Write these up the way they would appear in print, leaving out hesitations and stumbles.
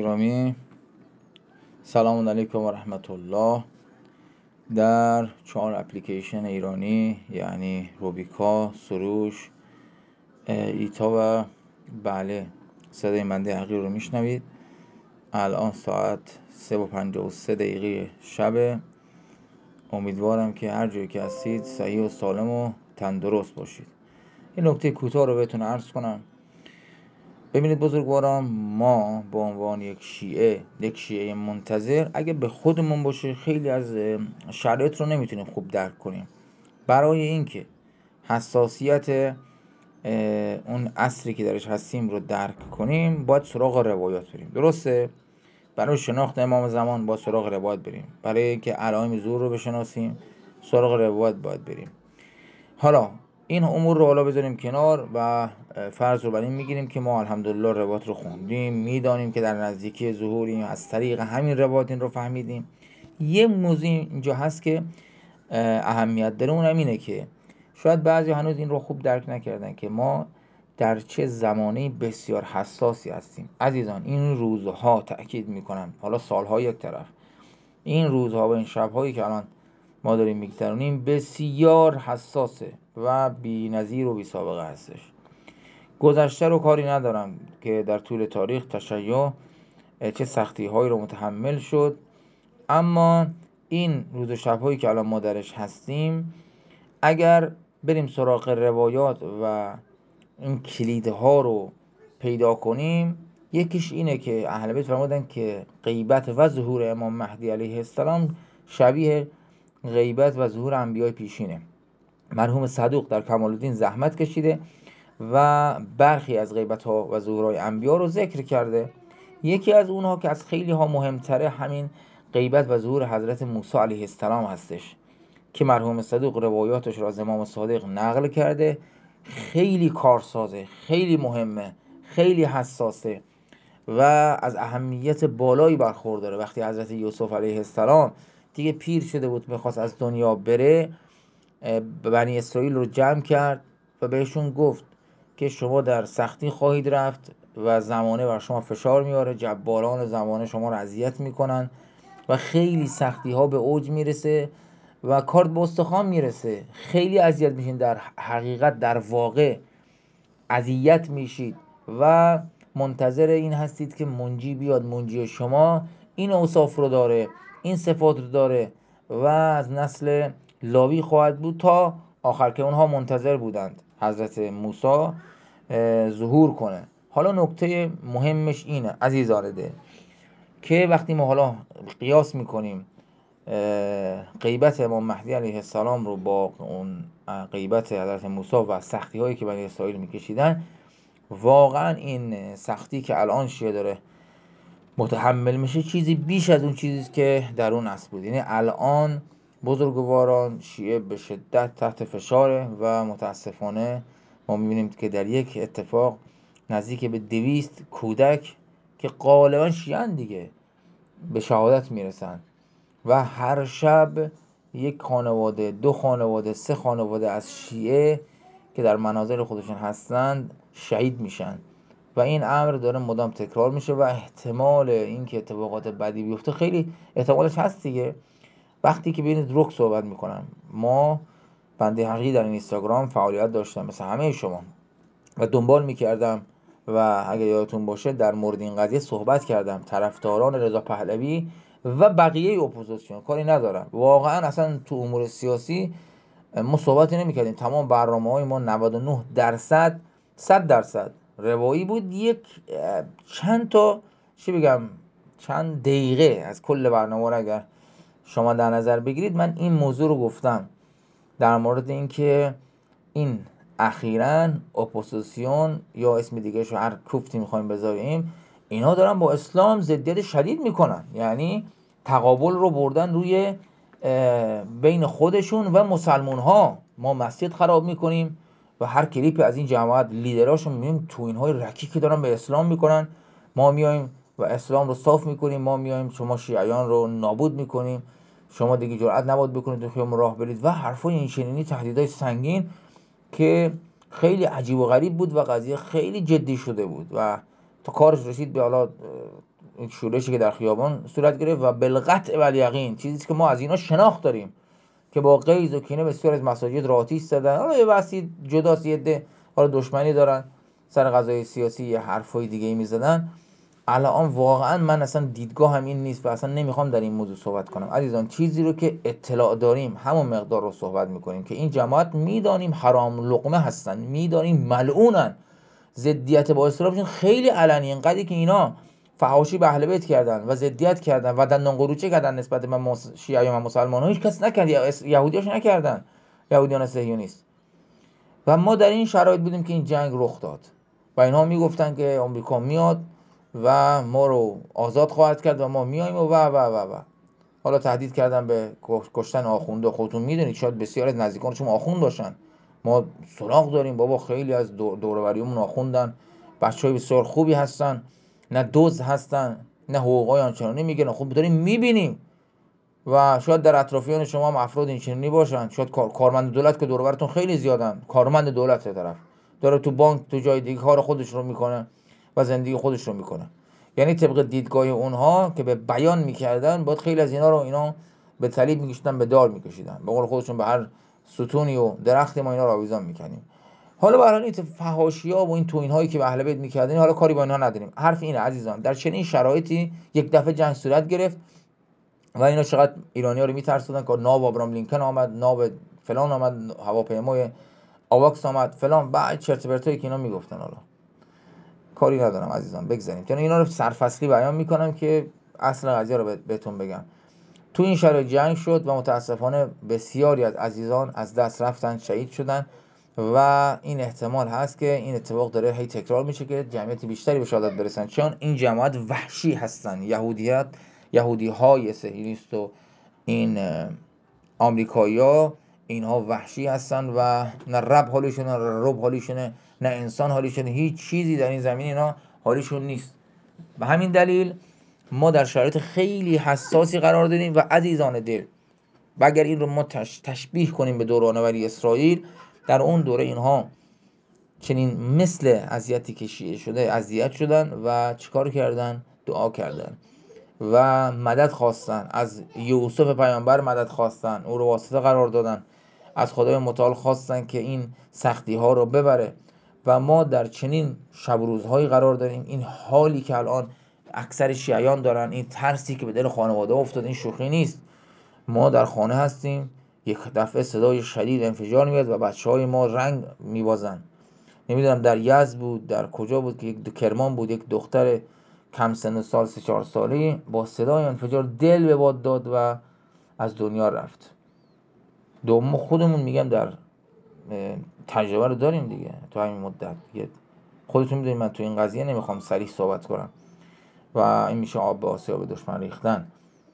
گرامی، سلام علیکم و رحمت الله. در 4 اپلیکیشن ایرانی یعنی روبیکا، سروش، ایتا و بله صدای بنده حقیر رو میشنوید. الان ساعت 3:53 شب. امیدوارم که هر جایی که هستید صحیح و سالم و تندرست باشید. این نکته کوتاه رو بهتون عرض کنم. ببینید بزرگواران، ما به عنوان یک شیعه منتظر، اگه به خودمون باشه خیلی از شرایط رو نمیتونیم خوب درک کنیم. برای اینکه حساسیت اون عصری که درش هستیم رو درک کنیم باید سراغ روایات بریم. درسته؟ برای شناخت امام زمان باید سراغ روایات بریم. برای اینکه علائم ظهور رو بشناسیم سراغ روایات باید بریم. حالا این امور رو حالا بذاریم کنار و فرض رو بر این میگیریم که ما الحمدلله روایات رو خوندیم، میدانیم که در نزدیکی ظهوریم، از طریق همین روایات این رو فهمیدیم. یه موضوع اینجا هست که اهمیت داره، اونم اینه که شاید بعضی هنوز این رو خوب درک نکردن که ما در چه زمانه بسیار حساسی هستیم. عزیزان، این روزها تأکید میکنم، حالا سالها یک طرف، این روزها و این شبهایی که الان ما داریم میگذرونیم بسیار حساسه و بی نظیر و بی سابقه هستش. گذشته رو کاری ندارم که در طول تاریخ تشیع چه سختی هایی رو متحمل شد، اما این روز و شبهایی که الان ما درش هستیم اگر بریم سراغ روایات و این کلیدها رو پیدا کنیم، یکیش اینه که اهل بیت فرمودن که غیبت و ظهور امام مهدی علیه السلام شبیه غیبت و ظهور انبیای پیشینه. مرحوم صدوق در کمال الدین زحمت کشیده و برخی از غیبت ها و ظهورهای انبیا رو ذکر کرده. یکی از اونها که از خیلی ها مهمتره همین غیبت و ظهور حضرت موسی علیه السلام هستش که مرحوم صدوق روایاتش را از امام صادق نقل کرده. خیلی کارسازه، خیلی مهمه، خیلی حساسه و از اهمیت بالایی برخورداره. وقتی حضرت یوسف علیه السلام دیگه پیر شده بود، میخواست از دنیا بره، بنی اسرائیل رو جمع کرد و بهشون گفت که شما در سختی خواهید رفت و زمانه بر شما فشار میاره، جباران زمانه شما رو اذیت میکنن و خیلی سختی ها به اوج میرسه و کارت به استخوان میرسه، خیلی اذیت میشین، در حقیقت در واقع اذیت میشید و منتظر این هستید که منجی بیاد. منجی شما این اوصاف رو داره، این صفات رو داره و از نسل لاوی خواهد بود تا آخر، که اونها منتظر بودند حضرت موسی ظهور کنه. حالا نکته مهمش اینه عزیزان ده که وقتی ما حالا قیاس میکنیم غیبت امام مهدی علیه السلام رو با اون غیبت حضرت موسی و سختی هایی که بنی اسرائیل میکشیدن، واقعا این سختی که الان شیعه داره متحمل میشه چیزی بیش از اون چیزی که در اون اصل بود. یعنی الان بزرگواران شیعه به شدت تحت فشاره و متاسفانه ما میبینیم که در یک اتفاق نزدیک به 200 کودک که غالبا شیعه دیگه به شهادت میرسن و هر شب یک خانواده، 2 خانواده، 3 خانواده از شیعه که در منازل خودشون هستند شهید میشن و این امر داره مدام تکرار میشه و احتمال اینکه اتفاقات بدی بیفته خیلی احتمالش هست دیگه. وقتی که ببینید رک صحبت میکنم، ما بنده حقیقی در اینستاگرام فعالیت داشتم مثل همه شما و دنبال میکردم و اگه یادتون باشه در مورد این قضیه صحبت کردم. طرفداران رضا پهلوی و بقیه اپوزیسیون، کاری ندارم، واقعا اصلا تو امور سیاسی ما صحبتی نمیکردیم. تمام برنامه‌های ما 99% 100% روایی بود. یک چند تا چی بگم چند دقیقه از کل برنامه رو اگر شما در نظر بگیرید من این موضوع رو گفتم در مورد اینکه این اخیراً اپوزیسیون یا اسم دیگه شو هر کوفتی میخوایم بذاریم، اینا دارن با اسلام ضدیت شدید میکنن. یعنی تقابل رو بردن روی بین خودشون و مسلمون ها. ما مسجد خراب میکنیم و هر کلیپی از این جماعت لیدراشون میبینیم تو اینهای رکیکی دارن به اسلام میکنن. ما میایم و اسلام رو صاف میکنیم، ما میایم شما شیعیان رو نابود میکنیم، شما دیگه جرئت نباید بکنید تو خیابون راه برید و حرفای این شنینی، تهدیدهای سنگین که خیلی عجیب و غریب بود و قضیه خیلی جدی شده بود و تا کارش رسید به حالا شورشی که در خیابان صورت گرفت و بالقطع و الیقین، چیزی که ما از اینا شناخت داریم که با غیظ و کینه بسیار از مساجد را آتش زدن. حالا یه بحثی جداست، یه عده حالا دشمنی دارن سر قضای سیاسی، یه حرفای دیگه میزدن. الان واقعا من اصلا دیدگاه هم این نیست و اصلا نمیخوام در این موضوع صحبت کنم. عزیزان چیزی رو که اطلاع داریم همون مقدار رو صحبت میکنیم که این جماعت میدانیم حرام لقمه هستن، میدانیم ملعونن، ضدیت با اسلام خیلی علنی، اینقدری که اینا فحاشی به اهل بیت کردن و ضدیت کردن و دندان قروچه کردن نسبت به شیعه و مسلمان‌ها، هیچ کس نکرد، یهودیاش نکردن، یهودیان صهیونیست. و ما در این شرایط بودیم که این جنگ رخ داد و اینها میگفتن که آمریکا میاد و ما رو آزاد خواهد کرد و ما میایم و حالا تهدید کردن به کشتن آخونده. خودتون میدونید شاید بسیار از نزدیکان شما آخوند باشن، ما سراغ داریم بابا، خیلی از دور و بریمون آخوندن، بچهای بسیار خوبی هستن، نه دزد هستن نه حقوقای آنچنانی میگیرن. خب داریم میبینیم و شاید در اطرافیان شما هم افراد اینچنینی باشن، شاید کارمند دولت که دور و برتون خیلی زیادن، کارمند دولت طرف داره تو بانک تو جای دیگه کار خودش رو میکنه و زندگی خودش رو میکنه. یعنی طبق دیدگاه اونها که به بیان میکردن باید خیلی از اینا رو اینا به صلیب میکشیدن، به دار میکشیدن، به قول خودشون به هر ستونی و درختی ما اینا رو آویزان میکنیم. حالا برای این فحاشی‌ها و این توهین‌هایی که به اهل بیت میکردن حالا کاری با اینها نداریم. حرف اینه عزیزان، در چنین شرایطی یک دفعه جنگ صورت گرفت و اینا چقدر ایرانی‌ها رو میترسوندن که ناو ابراهام لینکن آمد، ناو فلان آمد، هواپیمای آواکس آمد فلان، بعد چرت و پرتایی که اینا میگفتن. حالا کاری ندارم عزیزان، بگذاریم. چون اینا رو سرفصلی بیان میکنم که اصل قضیه رو بهتون بگم. تو این شرایط جنگ شد و متاسفانه بسیاری از عزیزان از دست رفتن، شهید شدن و این احتمال هست که این اتفاق داره هی تکرار میشه که جمعیت بیشتری به شهادت برسن، چون این جماعت وحشی هستن. یهودی های صهیونیست و این آمریکایی‌ها، اینها وحشی هستن و نه رب حالیشونه نه رب حالیشونه نه انسان حالیشونه، هیچ چیزی در این زمین اینا حالیشون نیست. به همین دلیل ما در شرایط خیلی حساسی قرار داریم و عزیزان دل، و اگر این رو ما تشبیه کنیم به دوران ولی اسرائیل، در اون دوره اینها چنین مثل اذیتی که شیعه شده اذیت شدن و چیکار کردن؟ دعا کردن و مدد خواستن از یوسف پیامبر، مدد خواستن، او رو واسطه قرار دادن، از خدای متعال خواستن که این سختی ها رو ببره. و ما در چنین شب و روزهایی قرار داریم. این حالی که الان اکثر شیعیان دارن، این ترسی که به دل خانواده افتاد، این شوخی نیست. ما در خانه هستیم، یک دفعه صدای شدید انفجار میاد و بچهای ما رنگ میبازن. نمیدونم در یزد بود در کجا بود که یک کرمان بود، یک دختر کم سن سال 3-4 ساله با صدای انفجار دل به باد داد و از دنیا رفت. ما خودمون میگم در تجربه رو داریم دیگه تو همین مدت دیگه. خودتون میدونید من تو این قضیه نمیخوام صریح صحبت کنم و این میشه آب به آسیاب دشمن ریختن.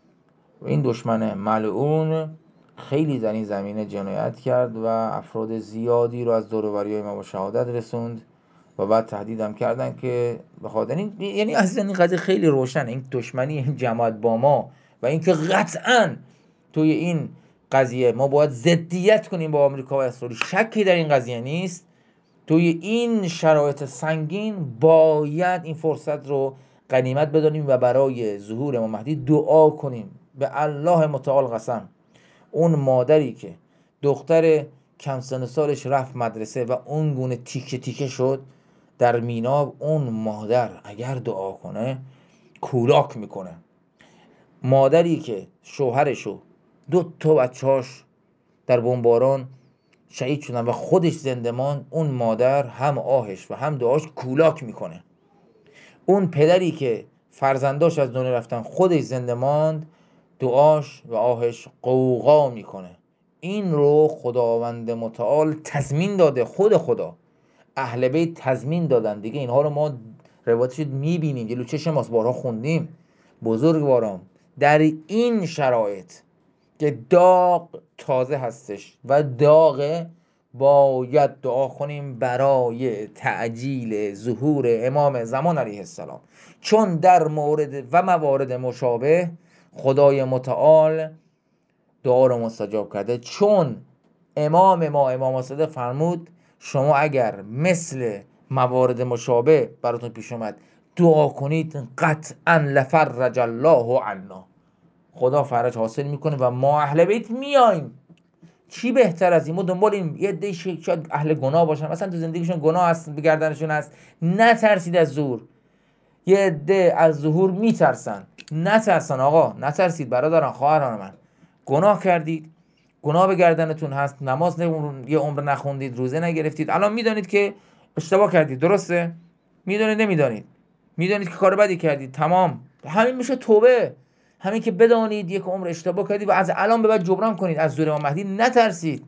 و این دشمن ملعون خیلی در این زمینه جنایت کرد و افراد زیادی رو از دور و بریای ما به شهادت رسوند و بعد تهدیدم کردن که بخاطر این، یعنی اصلا این قضیه خیلی روشنه، این دشمنی این جماعت با ما و اینکه قطعاً توی این قضیه ما باید ضدیت کنیم با آمریکا و اسرائیل، شکی در این قضیه نیست. توی این شرایط سنگین باید این فرصت رو غنیمت بدانیم و برای ظهور امام مهدی دعا کنیم. به الله متعال قسم، اون مادری که دختر کم سن سالش رفت مدرسه و اون گونه تیکه تیکه شد در مینا، اون مادر اگر دعا کنه کولاک میکنه. مادری که شوهرشو 2 بچه‌هاش در بمباران شهید شدن و خودش زنده ماند، اون مادر هم آهش و هم دعاش کولاک میکنه. اون پدری که فرزنداش از دنیا رفتن خودش زنده ماند، دعاش و آهش قوقا میکنه. این رو خداوند متعال تضمین داده، خود خدا، اهل بیت تضمین دادن دیگه. اینها رو ما روایتش میبینیم جلو چشم ماست، بارها خوندیم. بزرگواران در این شرایط که داغ تازه هستش و داغ، باید دعا کنیم برای تعجیل ظهور امام زمان علیه السلام، چون در مورد و موارد مشابه خدای متعال دعا رو مستجاب کرده. چون امام صادق فرمود شما اگر مثل موارد مشابه براتون پیش اومد دعا کنید قطعا لفرج الله عنا، خدا فرج حاصل میکنه و ما اهل بیت میایم. چی بهتر از این؟ ما دنبال این یه عده شاید اهل گناه باشن، مثلا تو زندگیشون گناه هست، به گردنشون هست، نترسید از ظهور. یه عده از ظهور میترسن، نترسن آقا، نترسید برادران خواهران من. گناه کردید، گناه به گردنتون هست، نماز یه عمر نخوندید، روزه نگرفتید، الان میدانید که اشتباه کردید، درسته؟ میدانید نمیدانید، میدانید که کار بدی کردید، تمام، همین میشه توبه. همین که بدانید یک عمر اشتباه کردید و از الان به بعد جبران کنید. از ظهور امام مهدی نترسید.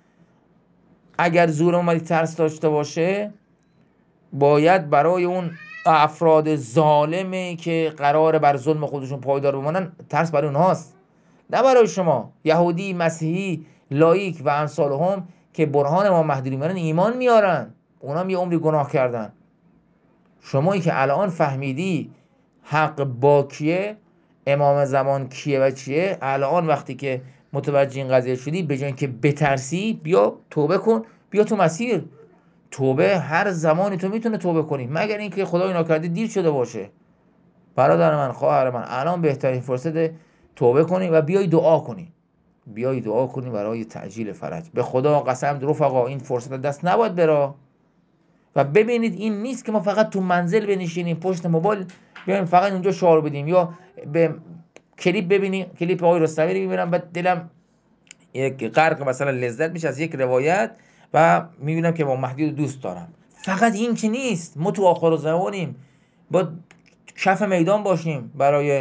اگر ظهور امام مهدی ترس داشته باشه، باید برای اون افراد ظالمی که قراره بر ظلم خودشون پایدار بمانن، ترس برای اونهاست، نه برای شما. یهودی، مسیحی، لایک و امثالهم که برهان امام مهدی رو میارن ایمان میارن، اونا هم یه عمری گناه کردن. شمایی که الان فهمیدی حق با کیه، امام زمان کیه و چیه، الان وقتی که متوجه این قضیه شدی، به جای اینکه بترسی، بیا توبه کن، بیا تو مسیر. توبه هر زمانی تو میتونه توبه کنی، مگر اینکه خدای ناکرده دیر شده باشه. برادر من، خواهر من، الان بهترین فرصت توبه کنی و بیای دعا کنی، بیای دعا کنی برای تعجیل فرج. به خدا قسم رفقا، این فرصت دست نباید بره. و ببینید این نیست که ما فقط تو منزل بنشینیم پشت موبایل بیایم فقط اونجا شعار بدیم، یا به کلیپ ببینیم، کلیپ آقای رستمی رو ببینم بعد دلم یک غرق مثلا لذت میشه از یک روایت و میبینم که امام مهدی رو دوست دارم. فقط این که نیست، ما تو آخر زمانیم، با کف میدان باشیم برای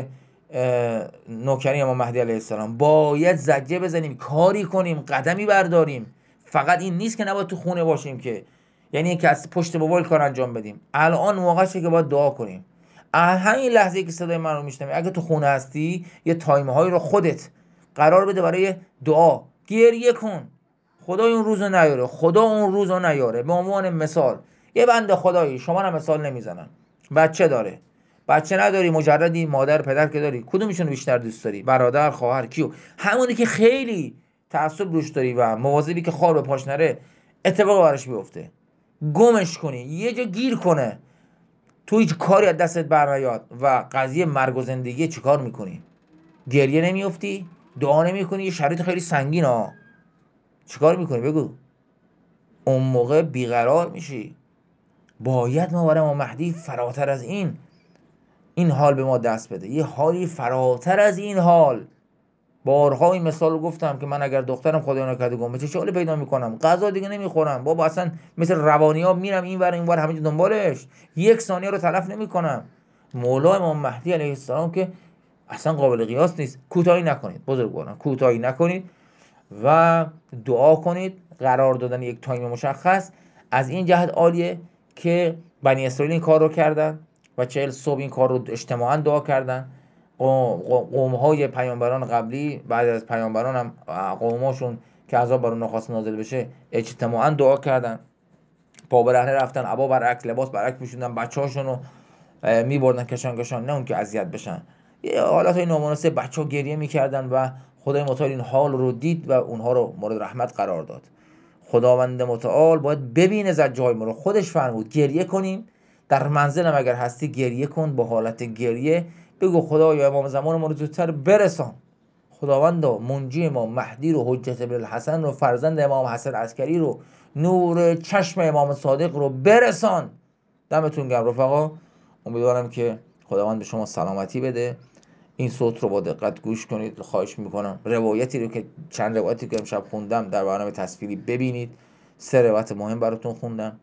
نوکری امام مهدی علیه السلام، باید زجه بزنیم، کاری کنیم، قدمی برداریم. فقط این نیست که نباید تو خونه باشیم، که یعنی که از پشت موبایل کار انجام بدیم. الان موقعشه که باید دعا کنیم. همین لحظه که صدای من رو میشنوی، اگه تو خونه هستی، یه تایم هایی رو خودت قرار بده برای دعا، گریه کن. خدا اون روزو نیاره، خدا اون روزو نیاره. به عنوان مثال، یه بنده خدایی، شما رو مثال نمیزنم، بچه داره، بچه نداری، مجردی، مادر پدر که داری، کدومشون بیشتر دوست داری؟ برادر، خواهر، کیو؟ همونی که خیلی تعصب روش داری و مواظبی که خار به پاش نره اتفاق براش بیفته، گمش کنی، یه جا گیر کنه، تو هیچ کاری از دستت بر نیاد و قضیه مرگ و زندگی، چیکار میکنی؟ گریه نمیافتی؟ دعا نمیکنی؟ یه شرایط خیلی سنگین ها، چیکار میکنی بگو؟ اون موقع بیقرار میشی. باید ما برای امام مهدی فراتر از این حال به ما دست بده، یه حالی فراتر از این حال. بارها این مثال رو گفتم که من اگر دخترم خدای نکرده گم بشه، چه حالی پیدا میکنم؟ غذا دیگه نمیخورم بابا، اصلا مثل روانی ها میرم این ور این ور همه دنبالش، یک ثانیه رو تلف نمیکنم. مولا امام مهدی علیه السلام که اصلا قابل قیاس نیست. کوتاهی نکنید بزرگواران، کوتاهی نکنید و دعا کنید. قرار دادن یک تایم مشخص از این جهت عالیه که بنی اسرائیل این کار رو کردن و 40 صبح این کار رو اجتماعاً دعا کردن. قوم‌های پیامبران قبلی بعد از پیامبران هم قوماشون که عذاب بر اونها خواست نازل بشه، اجتماعاً دعا کردن. پا برهنه رفتن، عبا برعکس، لباس برعکس میشوندن، بچه‌هاشون رو میبردن کشان کشان، نه اون که اذیت بشن. یه حالتهای نامناسب، بچه‌ها گریه میکردن و خدای متعال این حال رو دید و اونها رو مورد رحمت قرار داد. خداوند متعال باید ببینه زجرهای ما رو. خودش فرمود گریه کنیم. در منزل هم اگر هستی گریه کن، با حالت گریه بگو خدایا امام زمان ما رو زودتر برسان. خداوندا منجی ما مهدی رو، حجت ابن الحسن رو، فرزند امام حسن عسکری رو، نور چشم امام صادق رو برسان. دمتون گرم رفقا. امیدوارم که خداوند به شما سلامتی بده. این صوت رو با دقت گوش کنید، خواهش میکنم. روایتی رو که چند روایتی که امشب خوندم در برنامه تصویری ببینید. 3 روایت مهم براتون خوندم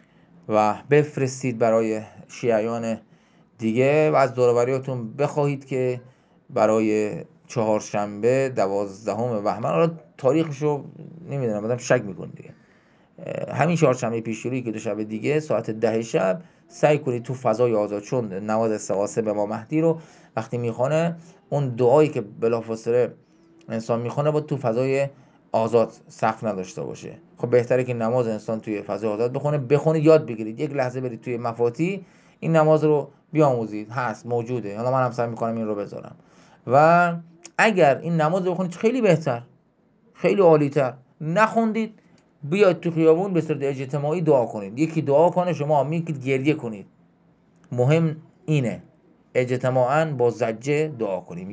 و بفرستید برای شیعیان دیگه و از دور و بریاتون بخواهید که برای چهارشنبه 12 بهمن، حالا تاریخشو نمیدونم، آدم شک میکنه دیگه، همین چهارشنبه پیشرویی که 2 شب دیگه ساعت 10 شب سعی کنید تو فضای آزاد، چون نماز استغاثه به امام مهدی رو وقتی میخونه، اون دعایی که بلافاصله انسان میخونه با تو فضای آزاد، سقف نداشته باشه. خب بهتره که نماز انسان توی فضای آزاد بخونید، یاد بگیرید، یک لحظه برید توی مفاتی این نماز رو بیاموزید، هست، موجوده. حالا من هم سعی میکنم این رو بذارم و اگر این نماز رو بخونید خیلی بهتر، خیلی عالی‌تر. نخوندید، بیاید تو خیابون به صورت اجتماعی دعا کنید، یکی دعا کنه، شما آمین که گریه کنید. مهم اینه: اجتماعاً با زجه دعا کنیم.